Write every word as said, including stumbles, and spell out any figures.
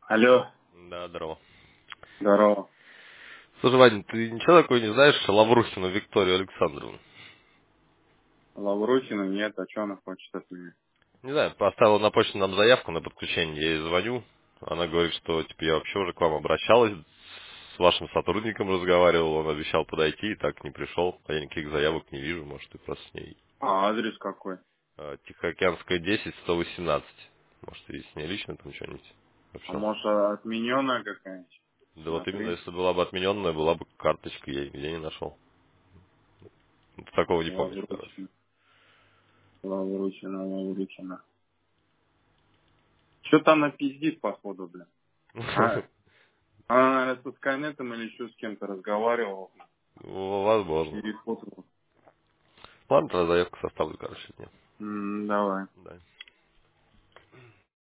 Алло, Да, здорово. здорово. Слушай, Вадим, ты ничего такое не знаешь Лаврухину Викторию Александровну? Лаврухина нет, а что она хочет от меня? Не знаю, поставила на почту нам заявку на подключение, я ей звоню. Она говорит, что типа я вообще уже к вам обращалась, с вашим сотрудником разговаривал, он обещал подойти, и так не пришел. А я никаких заявок не вижу, может, ты просто с ней. А адрес какой? А, Тихоокеанская десять, сто восемнадцать. Может, и с ней лично там что-нибудь А общался. может а, отмененная какая-нибудь? Да вот именно, Смотри. если была бы отмененная, была бы карточка, я ее нигде не нашел. Ты такого не помнишь, короче. Лаврухина, Лаврухина, Лаврухина. Что-то она пиздит, походу, блин. А, она, наверное, со Скайнетом или еще с кем-то разговаривала. Возможно. Перепутала. Ладно, тогда заявку составлю, короче, мне. М, давай.